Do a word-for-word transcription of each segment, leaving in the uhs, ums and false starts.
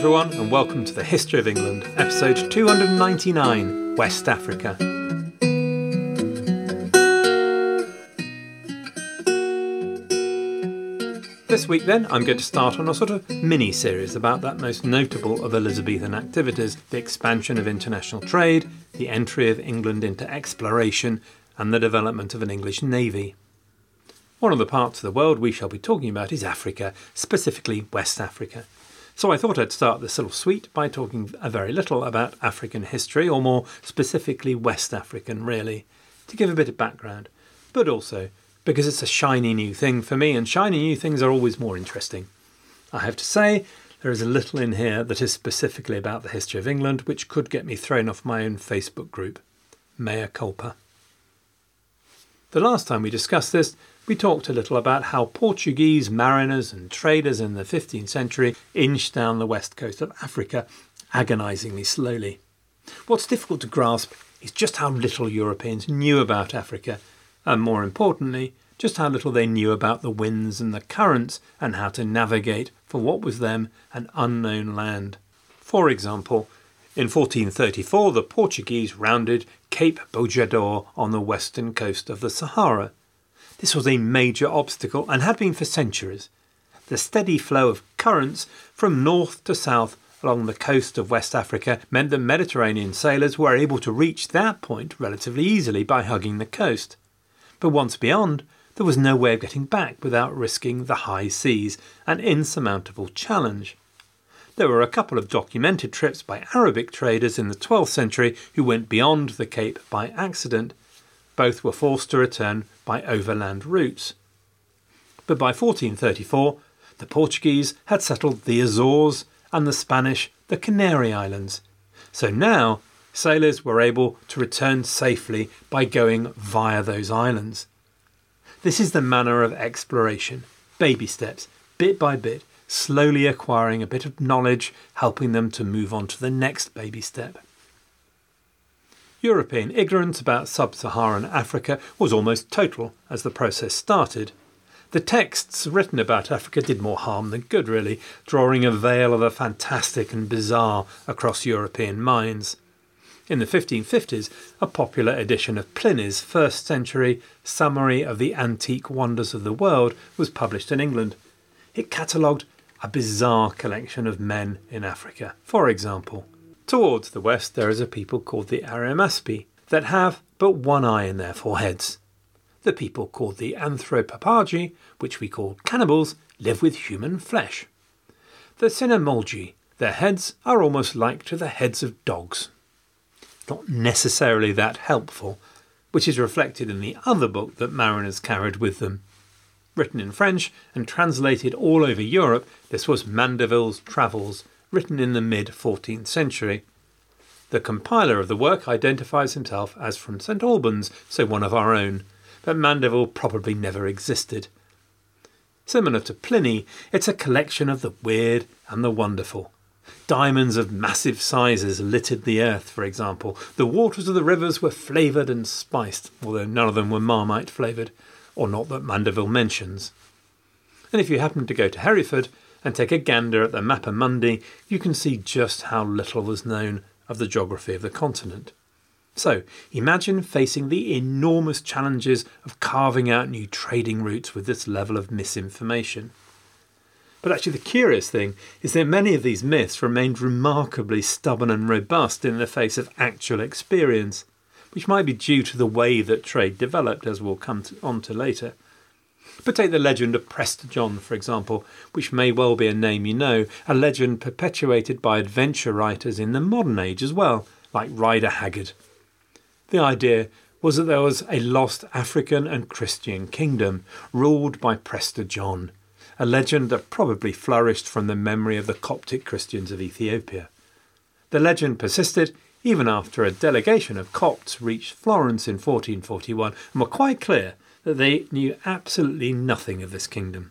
everyone, and welcome to the History of England, episode two hundred ninety-nine, West Africa. This week then, I'm going to start on a sort of mini-series about that most notable of Elizabethan activities, the expansion of international trade, the entry of England into exploration, and the development of an English navy. One of the parts of the world we shall be talking about is Africa, specifically West Africa. So I thought I'd start this little suite by talking a very little about African history, or more specifically West African really, to give a bit of background, but also because it's a shiny new thing for me, and shiny new things are always more interesting. I have to say, there is a little in here that is specifically about the history of England, which could get me thrown off my own Facebook group. Mea culpa. The last time we discussed this, we talked a little about how Portuguese mariners and traders in the fifteenth century inched down the west coast of Africa, agonisingly slowly. What's difficult to grasp is just how little Europeans knew about Africa, and more importantly, just how little they knew about the winds and the currents and how to navigate for what was then an unknown land. For example, in fourteen thirty-four the Portuguese rounded Cape Bojador on the western coast of the Sahara. This was a major obstacle and had been for centuries. The steady flow of currents from north to south along the coast of West Africa meant that Mediterranean sailors were able to reach that point relatively easily by hugging the coast. But once beyond, there was no way of getting back without risking the high seas, an insurmountable challenge. There were a couple of documented trips by Arabic traders in the twelfth century who went beyond the Cape by accident. Both were forced to return by overland routes. But by fourteen thirty-four, the Portuguese had settled the Azores and the Spanish the Canary Islands. So now, sailors were able to return safely by going via those islands. This is the manner of exploration, baby steps, bit by bit, slowly acquiring a bit of knowledge, helping them to move on to the next baby step. European ignorance about sub-Saharan Africa was almost total as the process started. The texts written about Africa did more harm than good, really, drawing a veil of the fantastic and bizarre across European minds. In the fifteen fifties, a popular edition of Pliny's first century Summary of the Antique Wonders of the World was published in England. It catalogued a bizarre collection of men in Africa. For example, towards the west there is a people called the Arimaspi that have but one eye in their foreheads. The people called the Anthropophagi, which we call cannibals, live with human flesh. The Sinomolgi, their heads are almost like to the heads of dogs. Not necessarily that helpful, which is reflected in the other book that mariners carried with them. Written in French and translated all over Europe, this was Mandeville's Travels, written in the mid-fourteenth century. The compiler of the work identifies himself as from Saint Albans, so one of our own, but Mandeville probably never existed. Similar to Pliny, it's a collection of the weird and the wonderful. Diamonds of massive sizes littered the earth, for example. The waters of the rivers were flavoured and spiced, although none of them were Marmite flavoured, or not that Mandeville mentions. And if you happen to go to Hereford and take a gander at the Mappa Mundi, you can see just how little was known of the geography of the continent. So, imagine facing the enormous challenges of carving out new trading routes with this level of misinformation. But actually the curious thing is that many of these myths remained remarkably stubborn and robust in the face of actual experience, which might be due to the way that trade developed, as we'll come to, on to later. But take the legend of Prester John, for example, which may well be a name you know, a legend perpetuated by adventure writers in the modern age as well, like Rider Haggard. The idea was that there was a lost African and Christian kingdom ruled by Prester John, a legend that probably flourished from the memory of the Coptic Christians of Ethiopia. The legend persisted even after a delegation of Copts reached Florence in fourteen forty-one and were quite clear that they knew absolutely nothing of this kingdom.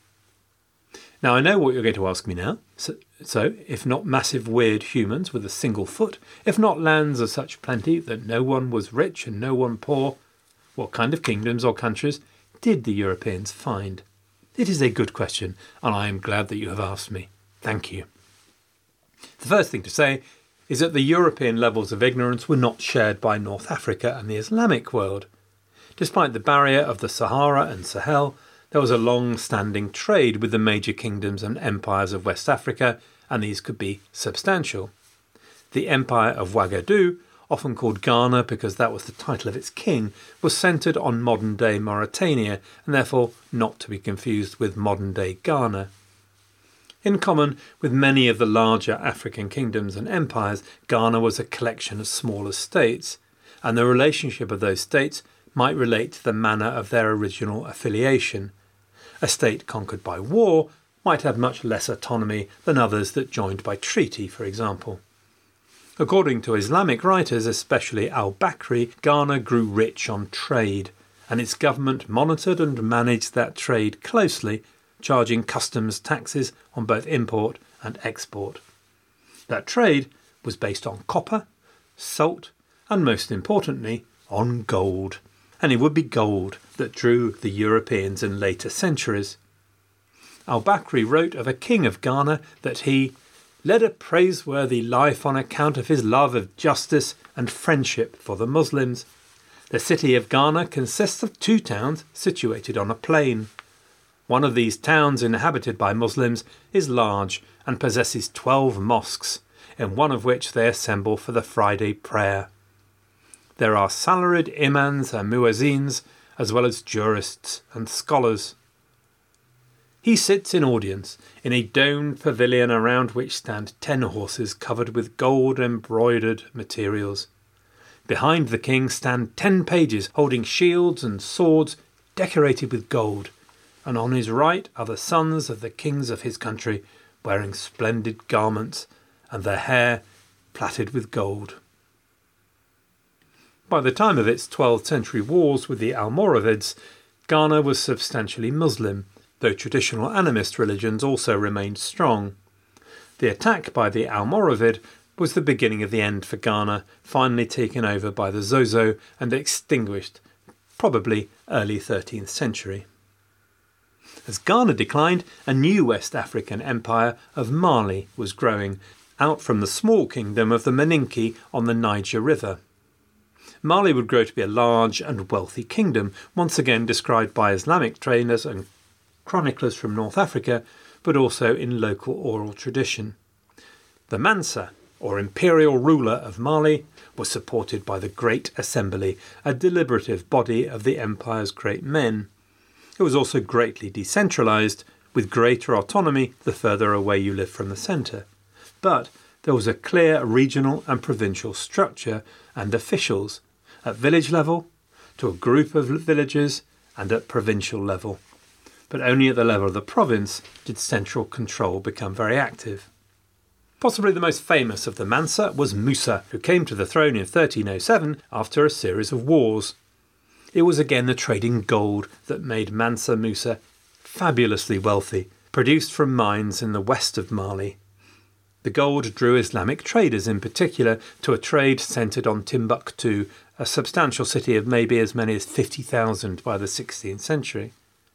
Now I know what you're going to ask me now. So, so, if not massive weird humans with a single foot, if not lands of such plenty that no one was rich and no one poor, what kind of kingdoms or countries did the Europeans find? It is a good question, and I am glad that you have asked me. Thank you. The first thing to say is that the European levels of ignorance were not shared by North Africa and the Islamic world. Despite the barrier of the Sahara and Sahel, there was a long-standing trade with the major kingdoms and empires of West Africa, and these could be substantial. The Empire of Ouagadougou, often called Ghana because that was the title of its king, was centred on modern-day Mauritania and therefore not to be confused with modern-day Ghana. In common with many of the larger African kingdoms and empires, Ghana was a collection of smaller states, and the relationship of those states might relate to the manner of their original affiliation. A state conquered by war might have much less autonomy than others that joined by treaty, for example. According to Islamic writers, especially al-Bakri, Ghana grew rich on trade, and its government monitored and managed that trade closely, charging customs taxes on both import and export. That trade was based on copper, salt, and most importantly, on gold. And it would be gold that drew the Europeans in later centuries. Al-Bakri wrote of a king of Ghana that he led a praiseworthy life on account of his love of justice and friendship for the Muslims. The city of Ghana consists of two towns situated on a plain. One of these towns, inhabited by Muslims, is large and possesses twelve mosques, in one of which they assemble for the Friday prayer. There are salaried imams and muezzins, as well as jurists and scholars. He sits in audience in a domed pavilion around which stand ten horses covered with gold-embroidered materials. Behind the king stand ten pages holding shields and swords decorated with gold, and on his right are the sons of the kings of his country, wearing splendid garments and their hair plaited with gold. By the time of its twelfth century wars with the Almoravids, Ghana was substantially Muslim, though traditional animist religions also remained strong. The attack by the Almoravid was the beginning of the end for Ghana, finally taken over by the Zozo and extinguished, probably early thirteenth century. As Ghana declined, a new West African empire of Mali was growing, out from the small kingdom of the Maninki on the Niger River. Mali would grow to be a large and wealthy kingdom, once again described by Islamic trainers and chroniclers from North Africa, but also in local oral tradition. The Mansa, or imperial ruler of Mali, was supported by the Great Assembly, a deliberative body of the empire's great men. It was also greatly decentralised, with greater autonomy the further away you lived from the centre. But there was a clear regional and provincial structure and officials, at village level, to a group of villages, and at provincial level. But only at the level of the province did central control become very active. Possibly the most famous of the Mansa was Musa, who came to the throne in thirteen oh seven after a series of wars. It was again the trade in gold that made Mansa Musa fabulously wealthy, produced from mines in the west of Mali. The gold drew Islamic traders in particular to a trade centred on Timbuktu, a substantial city of maybe as many as fifty thousand by the sixteenth century.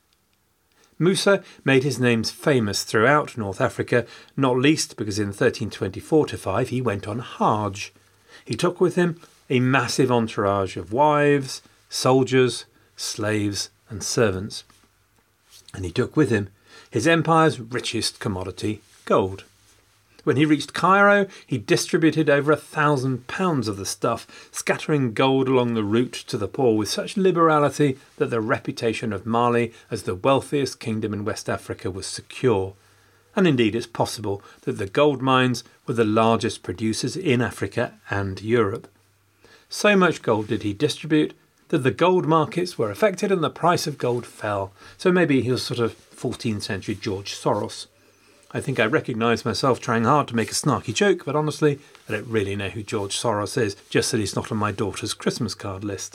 Musa made his name famous throughout North Africa, not least because in thirteen twenty-four to five he went on Hajj. He took with him a massive entourage of wives, soldiers, slaves and servants. And he took with him his empire's richest commodity, gold. When he reached Cairo, he distributed over a thousand pounds of the stuff, scattering gold along the route to the poor with such liberality that the reputation of Mali as the wealthiest kingdom in West Africa was secure. And indeed it's possible that the gold mines were the largest producers in Africa and Europe. So much gold did he distribute that the gold markets were affected and the price of gold fell. So maybe he was sort of fourteenth century George Soros. I think I recognise myself trying hard to make a snarky joke, but honestly, I don't really know who George Soros is, just that he's not on my daughter's Christmas card list.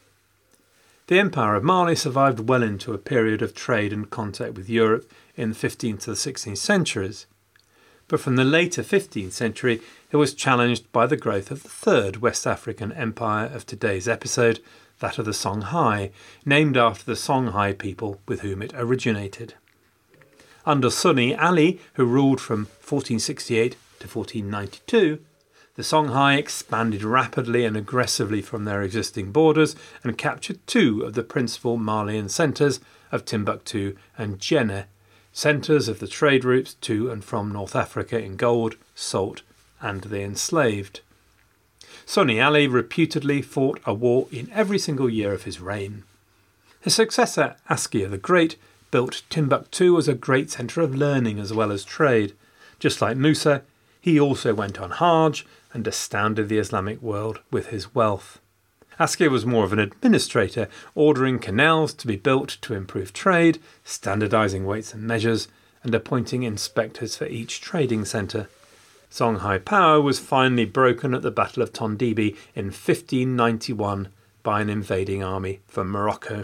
The Empire of Mali survived well into a period of trade and contact with Europe in the fifteenth to the sixteenth centuries. But from the later fifteenth century, it was challenged by the growth of the third West African empire of today's episode, that of the Songhai, named after the Songhai people with whom it originated. Under Sunni Ali, who ruled from fourteen sixty-eight to fourteen ninety-two, the Songhai expanded rapidly and aggressively from their existing borders and captured two of the principal Malian centres of Timbuktu and Djenné, centres of the trade routes to and from North Africa in gold, salt and the enslaved. Sonny Ali reputedly fought a war in every single year of his reign. His successor, Askia the Great, built Timbuktu as a great centre of learning as well as trade. Just like Musa, he also went on Hajj and astounded the Islamic world with his wealth. Askia was more of an administrator, ordering canals to be built to improve trade, standardising weights and measures, and appointing inspectors for each trading centre. Songhai power was finally broken at the Battle of Tondibi in fifteen ninety-one by an invading army from Morocco.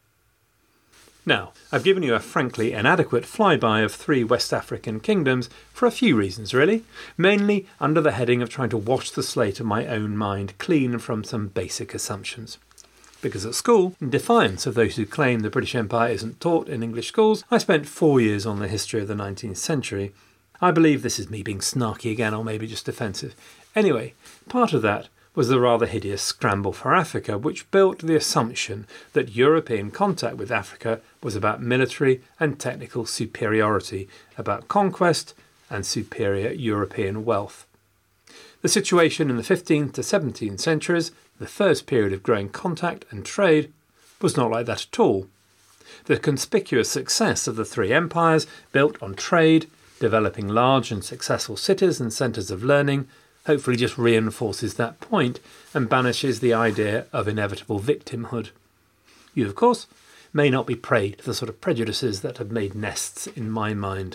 Now, I've given you a frankly inadequate flyby of three West African kingdoms for a few reasons, really, mainly under the heading of trying to wash the slate of my own mind clean from some basic assumptions. Because at school, in defiance of those who claim the British Empire isn't taught in English schools, I spent four years on the history of the nineteenth century. I believe this is me being snarky again, or maybe just defensive. Anyway, part of that was the rather hideous Scramble for Africa, which built the assumption that European contact with Africa was about military and technical superiority, about conquest and superior European wealth. The situation in the fifteenth to seventeenth centuries, the first period of growing contact and trade, was not like that at all. The conspicuous success of the three empires, built on trade, developing large and successful cities and centres of learning, hopefully just reinforces that point and banishes the idea of inevitable victimhood. You, of course, may not be prey to the sort of prejudices that have made nests in my mind.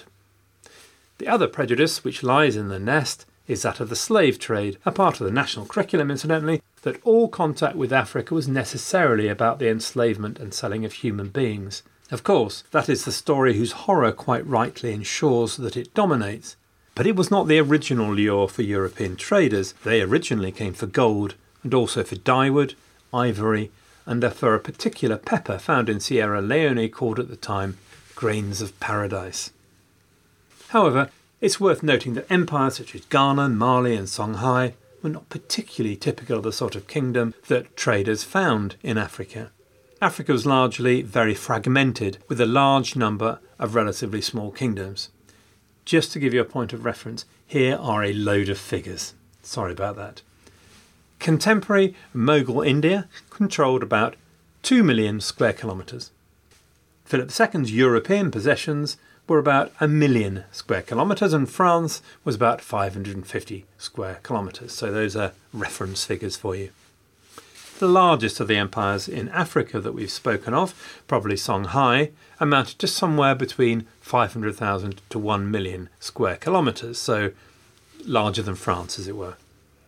The other prejudice which lies in the nest is that of the slave trade, a part of the national curriculum, incidentally, that all contact with Africa was necessarily about the enslavement and selling of human beings. Of course, that is the story whose horror quite rightly ensures that it dominates. But it was not the original lure for European traders. They originally came for gold, and also for dyewood, ivory, and for a particular pepper found in Sierra Leone called at the time grains of paradise. However, it's worth noting that empires such as Ghana, Mali and Songhai were not particularly typical of the sort of kingdom that traders found in Africa. Africa was largely very fragmented, with a large number of relatively small kingdoms. Just to give you a point of reference, here are a load of figures. Sorry about that. Contemporary Mughal India controlled about two million square kilometres. Philip the Second's European possessions were about a million square kilometres, and France was about five hundred fifty square kilometres. So those are reference figures for you. The largest of the empires in Africa that we've spoken of, probably Songhai, amounted to somewhere between five hundred thousand to one million square kilometres, so larger than France, as it were.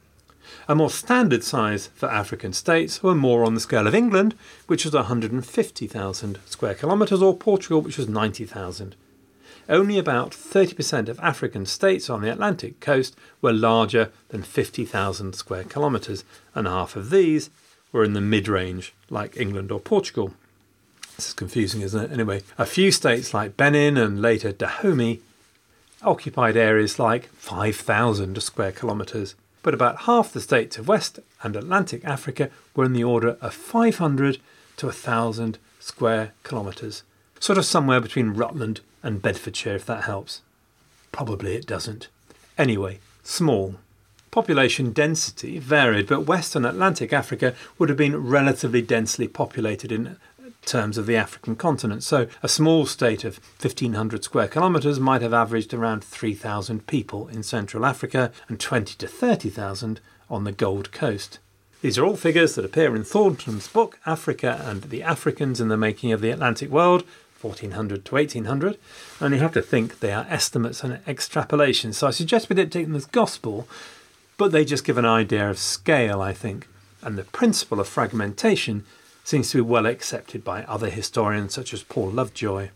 A more standard size for African states were more on the scale of England, which was one hundred fifty thousand square kilometres, or Portugal, which was ninety thousand. Only about thirty percent of African states on the Atlantic coast were larger than fifty thousand square kilometres, and half of these were in the mid-range, like England or Portugal. This is confusing, isn't it? Anyway, a few states like Benin and later Dahomey occupied areas like five thousand square kilometres, but about half the states of West and Atlantic Africa were in the order of five hundred to one thousand square kilometres, sort of somewhere between Rutland and Bedfordshire, if that helps. Probably it doesn't. Anyway, small. Population density varied, but West and Atlantic Africa would have been relatively densely populated in terms of the African continent. So a small state of fifteen hundred square kilometres might have averaged around three thousand people in Central Africa and twenty to thirty thousand on the Gold Coast. These are all figures that appear in Thornton's book, Africa and the Africans in the Making of the Atlantic World, fourteen hundred to eighteen hundred, and you have to think they are estimates and extrapolations. So I suggest we don't take them as gospel, but they just give an idea of scale, I think, and the principle of fragmentation seems to be well accepted by other historians such as Paul Lovejoy.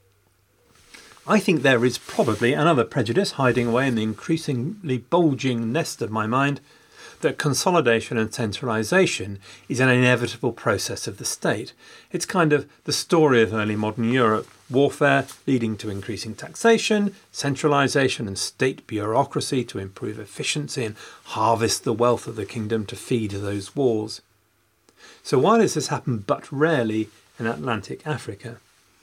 I think there is probably another prejudice hiding away in the increasingly bulging nest of my mind, that consolidation and centralisation is an inevitable process of the state. It's kind of the story of early modern Europe. Warfare leading to increasing taxation, centralisation and state bureaucracy to improve efficiency and harvest the wealth of the kingdom to feed those wars. So why does this happen but rarely in Atlantic Africa?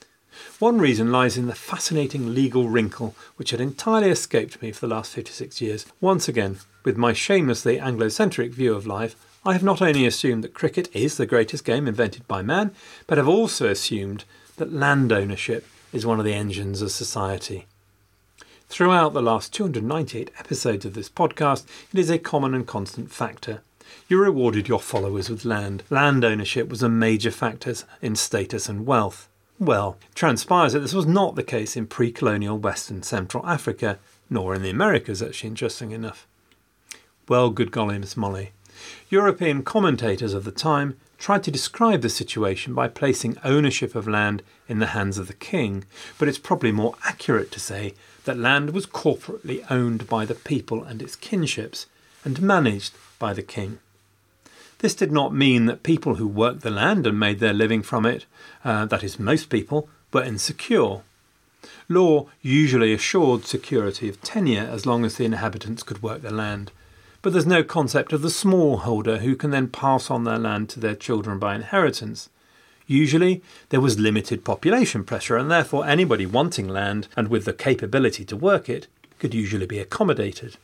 One reason lies in the fascinating legal wrinkle which had entirely escaped me for the last fifty-six years. Once again, with my shamelessly Anglo-centric view of life, I have not only assumed that cricket is the greatest game invented by man, but have also assumed that land ownership is one of the engines of society. Throughout the last two hundred ninety-eight episodes of this podcast, it is a common and constant factor. You rewarded your followers with land. Land ownership was a major factor in status and wealth. Well, it transpires that this was not the case in pre-colonial West and Central Africa, nor in the Americas, actually, interesting enough. Well, good golly, Miss Molly. European commentators of the time tried to describe the situation by placing ownership of land in the hands of the king, but it's probably more accurate to say that land was corporately owned by the people and its kinships, and managed by the king. This did not mean that people who worked the land and made their living from it, uh, that is most people, were insecure. Law usually assured security of tenure as long as the inhabitants could work the land, but there's no concept of the smallholder who can then pass on their land to their children by inheritance. Usually there was limited population pressure, and therefore anybody wanting land and with the capability to work it could usually be accommodated.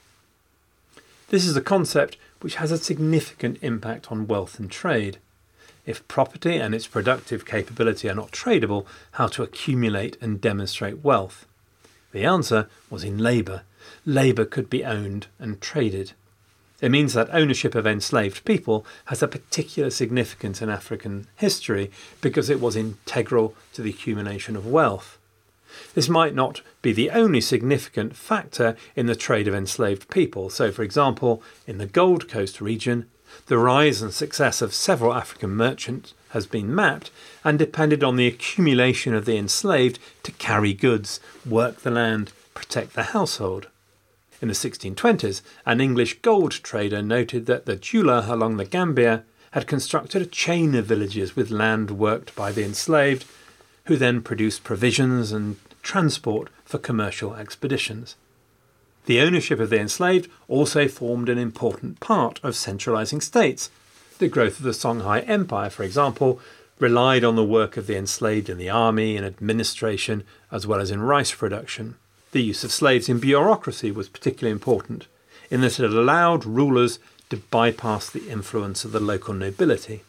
This is a concept which has a significant impact on wealth and trade. If property and its productive capability are not tradable, how to accumulate and demonstrate wealth? The answer was in labour. Labour could be owned and traded. It means that ownership of enslaved people has a particular significance in African history because it was integral to the accumulation of wealth. This might not be the only significant factor in the trade of enslaved people. So, for example, in the Gold Coast region, the rise and success of several African merchants has been mapped and depended on the accumulation of the enslaved to carry goods, work the land, protect the household. In the sixteen twenties, an English gold trader noted that the jeweller along the Gambia had constructed a chain of villages with land worked by the enslaved, who then produced provisions and transport for commercial expeditions. The ownership of the enslaved also formed an important part of centralising states. The growth of the Songhai Empire, for example, relied on the work of the enslaved in the army and administration, as well as in rice production. The use of slaves in bureaucracy was particularly important, in that it allowed rulers to bypass the influence of the local nobility.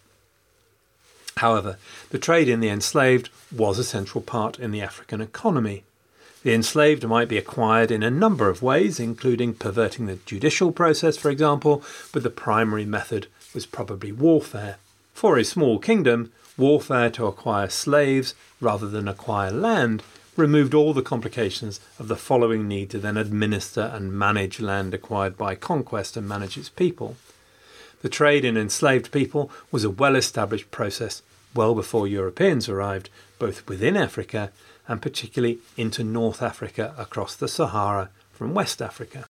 However, the trade in the enslaved was a central part in the African economy. The enslaved might be acquired in a number of ways, including perverting the judicial process, for example, but the primary method was probably warfare. For a small kingdom, warfare to acquire slaves rather than acquire land removed all the complications of the following need to then administer and manage land acquired by conquest and manage its people. The trade in enslaved people was a well-established process well before Europeans arrived, both within Africa and particularly into North Africa across the Sahara from West Africa.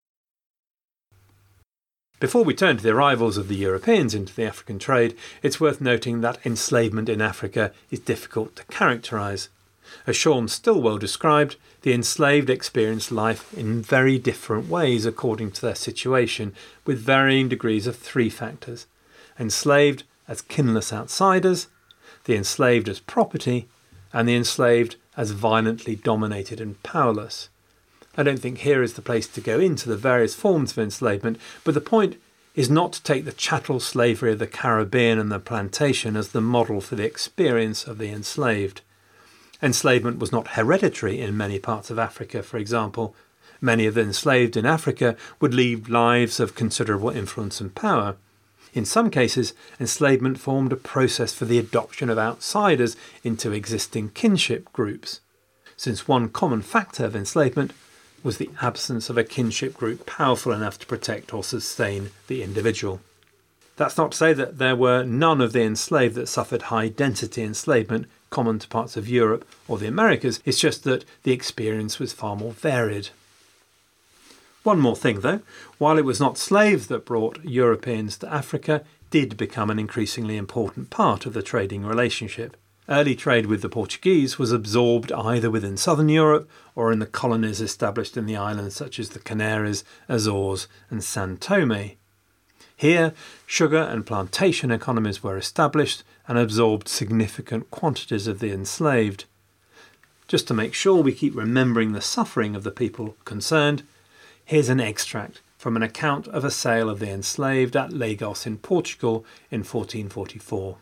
Before we turn to the arrivals of the Europeans into the African trade, it's worth noting that enslavement in Africa is difficult to characterise. As Sean Stillwell described, the enslaved experienced life in very different ways according to their situation, with varying degrees of three factors: enslaved as kinless outsiders, the enslaved as property, and the enslaved as violently dominated and powerless. I don't think here is the place to go into the various forms of enslavement, but the point is not to take the chattel slavery of the Caribbean and the plantation as the model for the experience of the enslaved. Enslavement was not hereditary in many parts of Africa, for example. Many of the enslaved in Africa would lead lives of considerable influence and power. In some cases, enslavement formed a process for the adoption of outsiders into existing kinship groups, since one common factor of enslavement was the absence of a kinship group powerful enough to protect or sustain the individual. That's not to say that there were none of the enslaved that suffered high-density enslavement common to parts of Europe or the Americas. It's just that the experience was far more varied. One more thing though, while it was not slaves that brought Europeans to Africa, did become an increasingly important part of the trading relationship. Early trade with the Portuguese was absorbed either within southern Europe or in the colonies established in the islands such as the Canaries, Azores and São Tomé. Here, sugar and plantation economies were established and absorbed significant quantities of the enslaved. Just to make sure we keep remembering the suffering of the people concerned, here's an extract from an account of a sale of the enslaved at Lagos in Portugal in fourteen forty-four.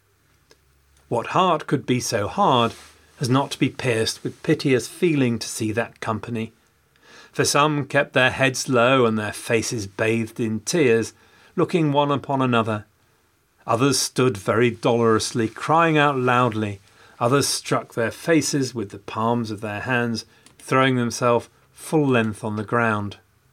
What heart could be so hard as not to be pierced with piteous feeling to see that company? For some kept their heads low and their faces bathed in tears, looking one upon another. Others stood very dolorously, crying out loudly. Others struck their faces with the palms of their hands, throwing themselves full length on the ground.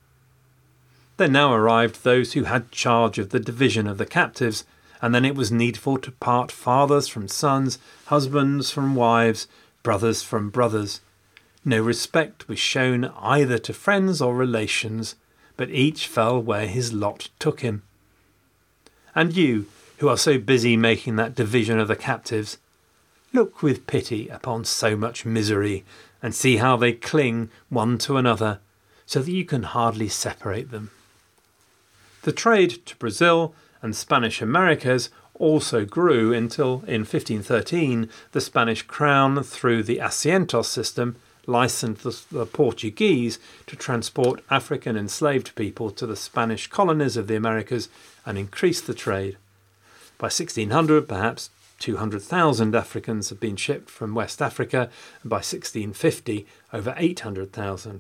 There now arrived those who had charge of the division of the captives, and then it was needful to part fathers from sons, husbands from wives, brothers from brothers. No respect was shown either to friends or relations, but each fell where his lot took him. And you, who are so busy making that division of the captives, look with pity upon so much misery, and see how they cling one to another, so that you can hardly separate them. The trade to Brazil and Spanish Americas also grew until, in fifteen thirteen, the Spanish crown, through the Asientos system, licensed the, the Portuguese to transport African enslaved people to the Spanish colonies of the Americas and increase the trade. By sixteen hundred, perhaps two hundred thousand Africans had been shipped from West Africa, and by sixteen fifty, over eight hundred thousand.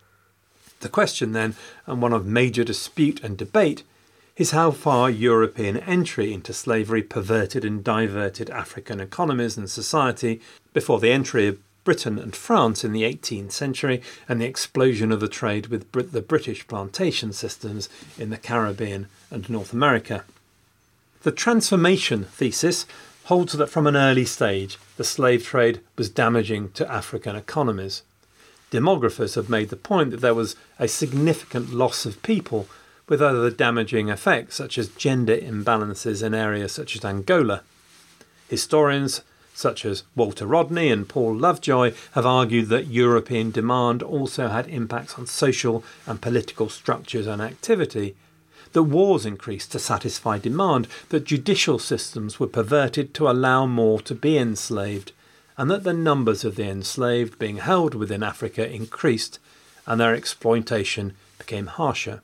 The question then, and one of major dispute and debate, is how far European entry into slavery perverted and diverted African economies and society before the entry of Britain and France in the eighteenth century and the explosion of the trade with Brit- the British plantation systems in the Caribbean and North America. The transformation thesis holds that from an early stage the slave trade was damaging to African economies. Demographers have made the point that there was a significant loss of people with other damaging effects such as gender imbalances in areas such as Angola. Historians such as Walter Rodney and Paul Lovejoy have argued that European demand also had impacts on social and political structures and activity, that wars increased to satisfy demand, that judicial systems were perverted to allow more to be enslaved, and that the numbers of the enslaved being held within Africa increased and their exploitation became harsher.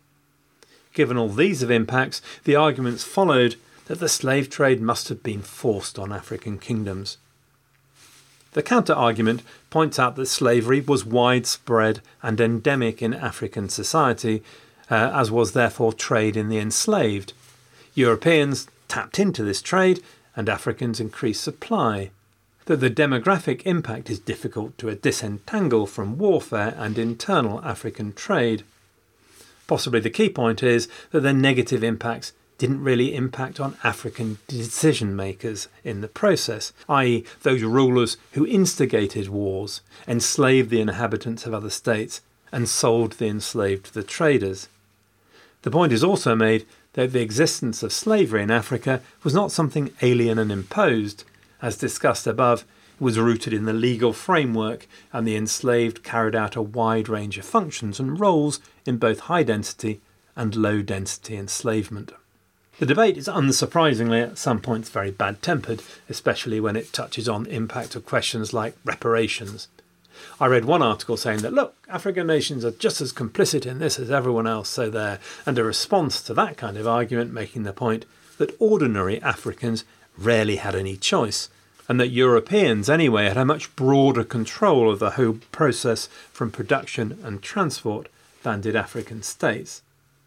Given all these of impacts, the arguments followed that the slave trade must have been forced on African kingdoms. The counter-argument points out that slavery was widespread and endemic in African society, uh, as was therefore trade in the enslaved. Europeans tapped into this trade and Africans increased supply. That the demographic impact is difficult to disentangle from warfare and internal African trade. Possibly the key point is that the negative impacts didn't really impact on African decision makers in the process, that is those rulers who instigated wars, enslaved the inhabitants of other states and sold the enslaved to the traders. The point is also made that the existence of slavery in Africa was not something alien and imposed. As discussed above, it was rooted in the legal framework, and the enslaved carried out a wide range of functions and roles in both high-density and low-density enslavement. The debate is unsurprisingly at some points very bad-tempered, especially when it touches on the impact of questions like reparations. I read one article saying that, look, African nations are just as complicit in this as everyone else, so there, and a response to that kind of argument making the point that ordinary Africans rarely had any choice, and that Europeans anyway had a much broader control of the whole process from production and transport than did African states.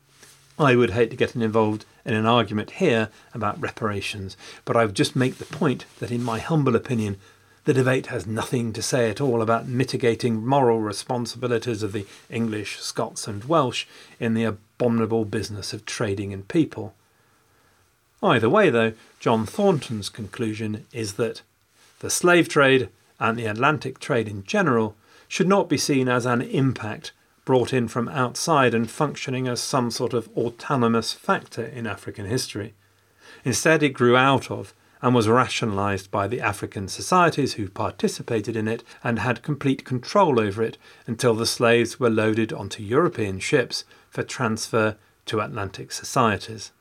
I would hate to get involved in an argument here about reparations, but I would just make the point that in my humble opinion, the debate has nothing to say at all about mitigating moral responsibilities of the English, Scots and Welsh in the abominable business of trading in people. Either way, though, John Thornton's conclusion is that the slave trade and the Atlantic trade in general should not be seen as an impact brought in from outside and functioning as some sort of autonomous factor in African history. Instead, it grew out of and was rationalised by the African societies who participated in it and had complete control over it until the slaves were loaded onto European ships for transfer to Atlantic societies.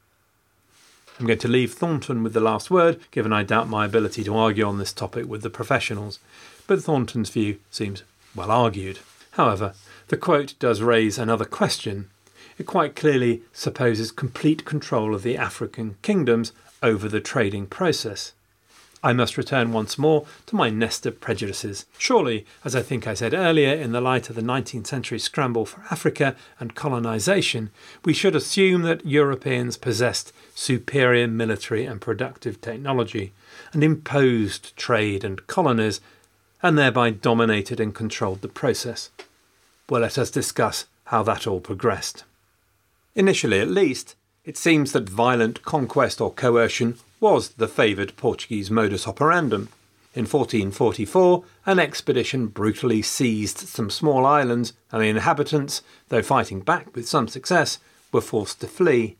I'm going to leave Thornton with the last word, given I doubt my ability to argue on this topic with the professionals, but Thornton's view seems well argued. However, the quote does raise another question. It quite clearly supposes complete control of the African kingdoms over the trading process. I must return once more to my nest of prejudices. Surely, as I think I said earlier, in the light of the nineteenth century scramble for Africa and colonisation, we should assume that Europeans possessed superior military and productive technology and imposed trade and colonies, and thereby dominated and controlled the process. Well, let us discuss how that all progressed. Initially, at least, it seems that violent conquest or coercion was the favoured Portuguese modus operandum. In fourteen forty-four, an expedition brutally seized some small islands, and the inhabitants, though fighting back with some success, were forced to flee.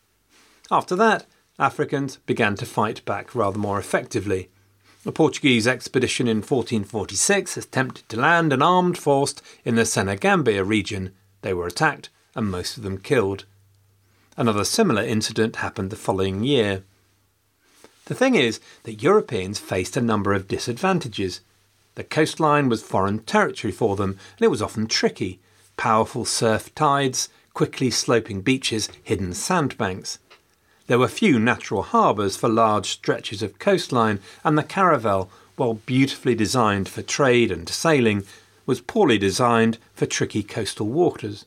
After that, Africans began to fight back rather more effectively. A Portuguese expedition in fourteen forty-six attempted to land an armed force in the Senegambia region. They were attacked, and most of them killed. Another similar incident happened the following year. The thing is that Europeans faced a number of disadvantages. The coastline was foreign territory for them, and it was often tricky. Powerful surf tides, quickly sloping beaches, hidden sandbanks. There were few natural harbours for large stretches of coastline, and the caravel, while beautifully designed for trade and sailing, was poorly designed for tricky coastal waters.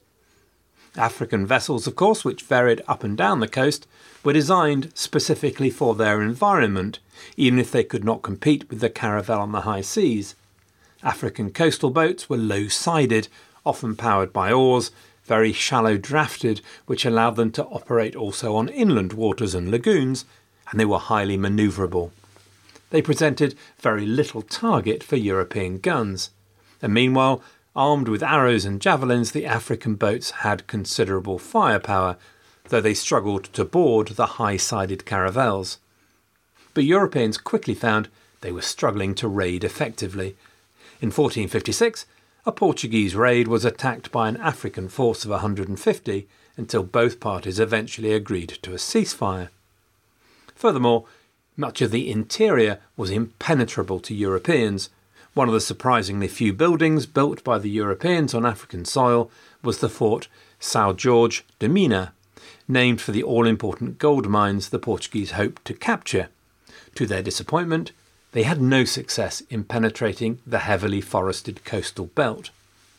African vessels, of course, which ferried up and down the coast, were designed specifically for their environment, even if they could not compete with the caravel on the high seas. African coastal boats were low-sided, often powered by oars, very shallow drafted, which allowed them to operate also on inland waters and lagoons, and they were highly manoeuvrable. They presented very little target for European guns, and meanwhile, armed with arrows and javelins, the African boats had considerable firepower, though they struggled to board the high-sided caravels. But Europeans quickly found they were struggling to raid effectively. In fourteen fifty-six, a Portuguese raid was attacked by an African force of one hundred fifty, until both parties eventually agreed to a ceasefire. Furthermore, much of the interior was impenetrable to Europeans. One of the surprisingly few buildings built by the Europeans on African soil was the fort São Jorge de Mina, named for the all-important gold mines the Portuguese hoped to capture. To their disappointment, they had no success in penetrating the heavily forested coastal belt.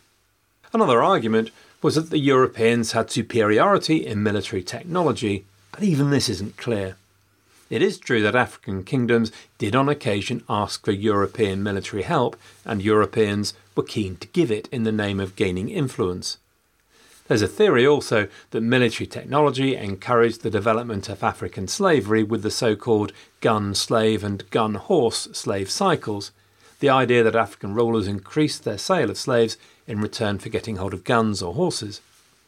Another argument was that the Europeans had superiority in military technology, but even this isn't clear. It is true that African kingdoms did on occasion ask for European military help, and Europeans were keen to give it in the name of gaining influence. There's a theory also that military technology encouraged the development of African slavery with the so-called gun-slave and gun-horse slave cycles, the idea that African rulers increased their sale of slaves in return for getting hold of guns or horses.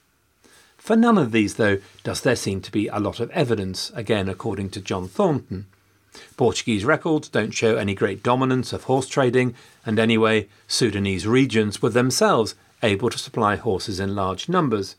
For none of these, though, does there seem to be a lot of evidence, again according to John Thornton. Portuguese records don't show any great dominance of horse trading, and anyway, Sudanese regions were themselves able to supply horses in large numbers.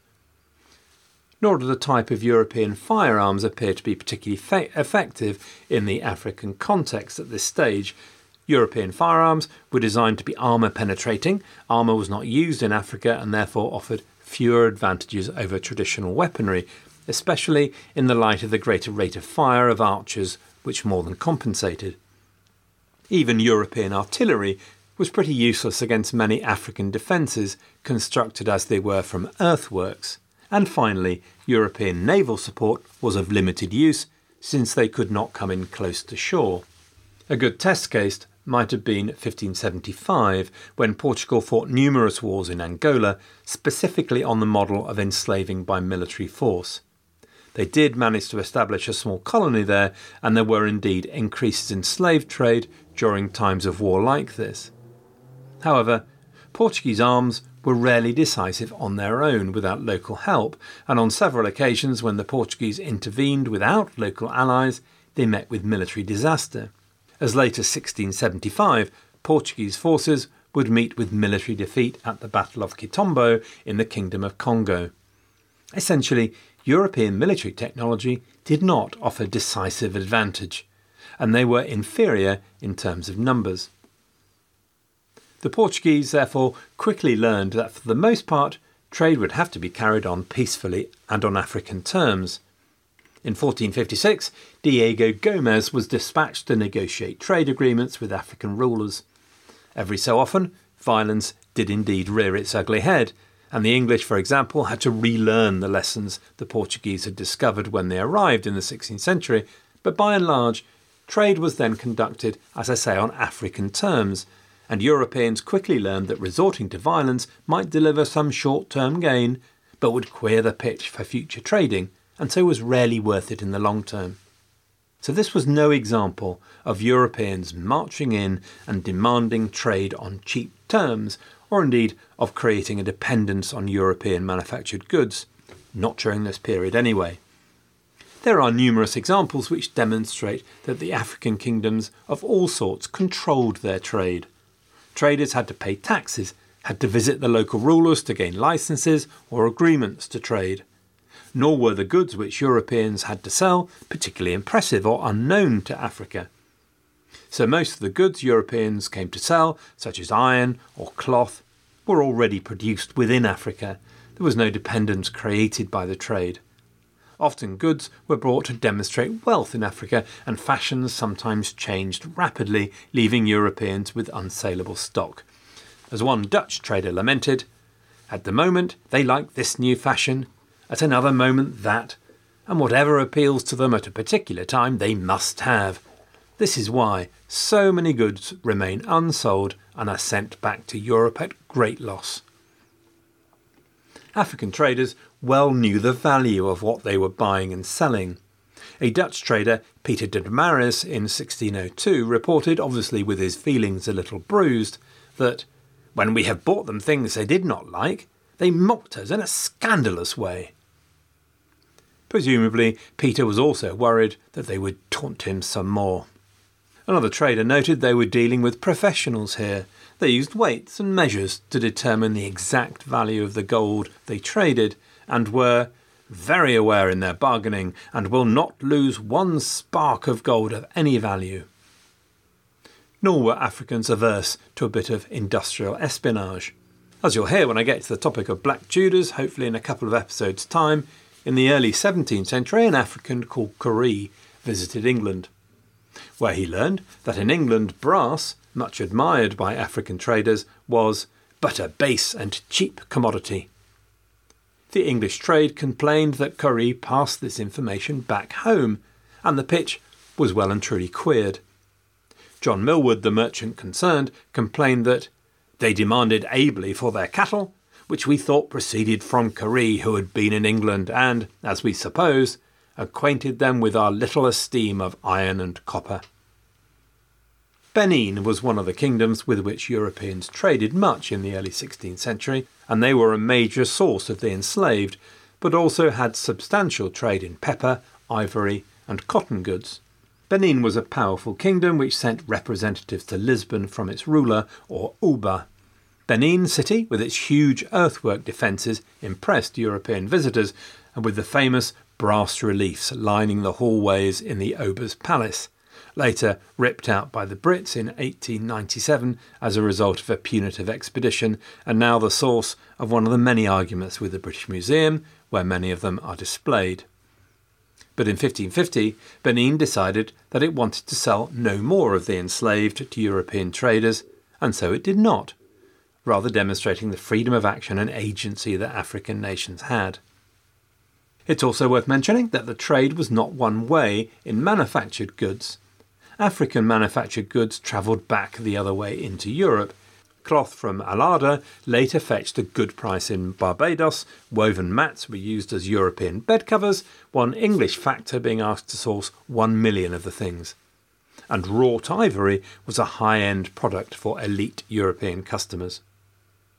Nor do the type of European firearms appear to be particularly fa- effective in the African context at this stage. European firearms were designed to be armour penetrating. Armour was not used in Africa and therefore offered fewer advantages over traditional weaponry, especially in the light of the greater rate of fire of archers, which more than compensated. Even European artillery was pretty useless against many African defences, constructed as they were from earthworks. And finally, European naval support was of limited use, since they could not come in close to shore. A good test case might have been fifteen seventy-five, when Portugal fought numerous wars in Angola, specifically on the model of enslaving by military force. They did manage to establish a small colony there, and there were indeed increases in slave trade during times of war like this. However, Portuguese arms were rarely decisive on their own without local help, and on several occasions when the Portuguese intervened without local allies, they met with military disaster. As late as sixteen seventy-five, Portuguese forces would meet with military defeat at the Battle of Quitombo in the Kingdom of Congo. Essentially, European military technology did not offer decisive advantage, and they were inferior in terms of numbers. The Portuguese, therefore, quickly learned that for the most part, trade would have to be carried on peacefully and on African terms. In fourteen fifty-six, Diego Gomes was dispatched to negotiate trade agreements with African rulers. Every so often, violence did indeed rear its ugly head, and the English, for example, had to relearn the lessons the Portuguese had discovered when they arrived in the sixteenth century, but by and large, trade was then conducted, as I say, on African terms, and Europeans quickly learned that resorting to violence might deliver some short-term gain, but would queer the pitch for future trading, and so was rarely worth it in the long term. So this was no example of Europeans marching in and demanding trade on cheap terms, or indeed of creating a dependence on European manufactured goods, not during this period anyway. There are numerous examples which demonstrate that the African kingdoms of all sorts controlled their trade. Traders had to pay taxes, had to visit the local rulers to gain licenses or agreements to trade. Nor were the goods which Europeans had to sell particularly impressive or unknown to Africa. So most of the goods Europeans came to sell, such as iron or cloth, were already produced within Africa. There was no dependence created by the trade. Often goods were brought to demonstrate wealth in Africa, and fashions sometimes changed rapidly, leaving Europeans with unsaleable stock. As one Dutch trader lamented, "At the moment they like this new fashion, at another moment that, and whatever appeals to them at a particular time they must have. This is why so many goods remain unsold and are sent back to Europe at great loss." African traders well knew the value of what they were buying and selling. A Dutch trader, Peter de Maris, in sixteen oh two reported, obviously with his feelings a little bruised, that "when we have bought them things they did not like, they mocked us in a scandalous way." Presumably, Peter was also worried that they would taunt him some more. Another trader noted they were dealing with professionals here. They used weights and measures to determine the exact value of the gold they traded, and were very aware in their bargaining, and will not lose one spark of gold of any value. Nor were Africans averse to a bit of industrial espionage. As you'll hear when I get to the topic of Black Tudors, hopefully in a couple of episodes' time, in the early seventeenth century an African called Curie visited England, where he learned that in England brass, much admired by African traders, was but a base and cheap commodity. The English trade complained that Curie passed this information back home, and the pitch was well and truly queered. John Millward, the merchant concerned, complained that they demanded ably for their cattle, which we thought proceeded from Curie, who had been in England and, as we suppose, acquainted them with our little esteem of iron and copper. Benin was one of the kingdoms with which Europeans traded much in the early sixteenth century, and they were a major source of the enslaved, but also had substantial trade in pepper, ivory, and cotton goods. Benin was a powerful kingdom which sent representatives to Lisbon from its ruler, or Uba. Benin City, with its huge earthwork defences, impressed European visitors, and with the famous brass reliefs lining the hallways in the Oba's palace, later ripped out by the Brits in eighteen ninety-seven as a result of a punitive expedition, and now the source of one of the many arguments with the British Museum, where many of them are displayed. But in fifteen fifty, Benin decided that it wanted to sell no more of the enslaved to European traders, and so it did not, rather demonstrating the freedom of action and agency that African nations had. It's also worth mentioning that the trade was not one way in manufactured goods. African manufactured goods travelled back the other way into Europe. Cloth from Alada later fetched a good price in Barbados, woven mats were used as European bed covers, one English factor being asked to source one million of the things. And wrought ivory was a high-end product for elite European customers.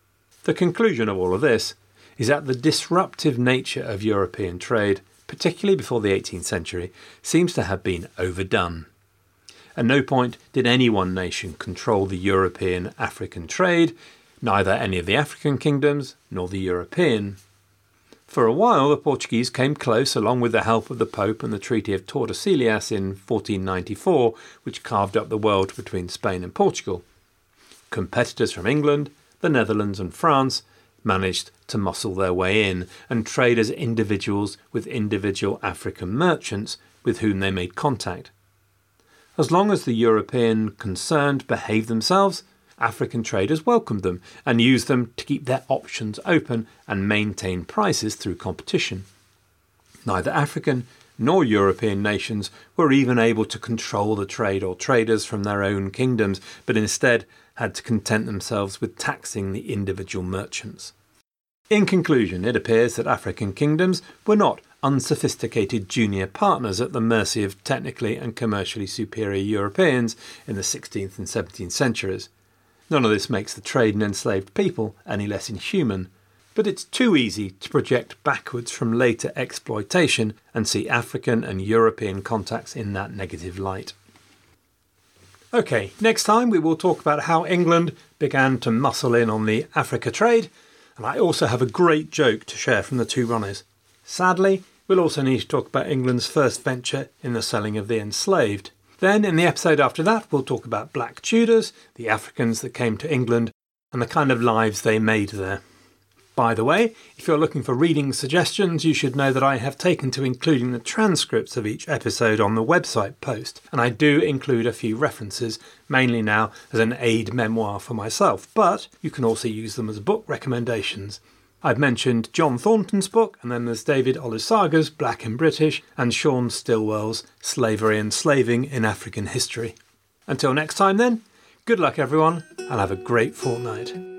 The conclusion of all of this is that the disruptive nature of European trade, particularly before the eighteenth century, seems to have been overdone. At no point did any one nation control the European-African trade, neither any of the African kingdoms nor the European. For a while the Portuguese came close, along with the help of the Pope and the Treaty of Tordesillas in fourteen ninety-four, which carved up the world between Spain and Portugal. Competitors from England, the Netherlands and France managed to muscle their way in and trade as individuals with individual African merchants with whom they made contact. As long as the European concerned behaved themselves, African traders welcomed them and used them to keep their options open and maintain prices through competition. Neither African nor European nations were even able to control the trade or traders from their own kingdoms, but instead had to content themselves with taxing the individual merchants. In conclusion, it appears that African kingdoms were not unsophisticated junior partners at the mercy of technically and commercially superior Europeans in the sixteenth and seventeenth centuries. None of this makes the trade in enslaved people any less inhuman, but it's too easy to project backwards from later exploitation and see African and European contacts in that negative light. OK, next time we will talk about how England began to muscle in on the Africa trade, and I also have a great joke to share from the two runners. Sadly, we'll also need to talk about England's first venture in the selling of the enslaved. Then, in the episode after that, we'll talk about Black Tudors, the Africans that came to England, and the kind of lives they made there. By the way, if you're looking for reading suggestions, you should know that I have taken to including the transcripts of each episode on the website post, and I do include a few references, mainly now as an aid memoir for myself, but you can also use them as book recommendations. I've mentioned John Thornton's book, and then there's David Olusaga's Black and British, and Sean Stillwell's Slavery and Slaving in African History. Until next time then, good luck everyone, and have a great fortnight.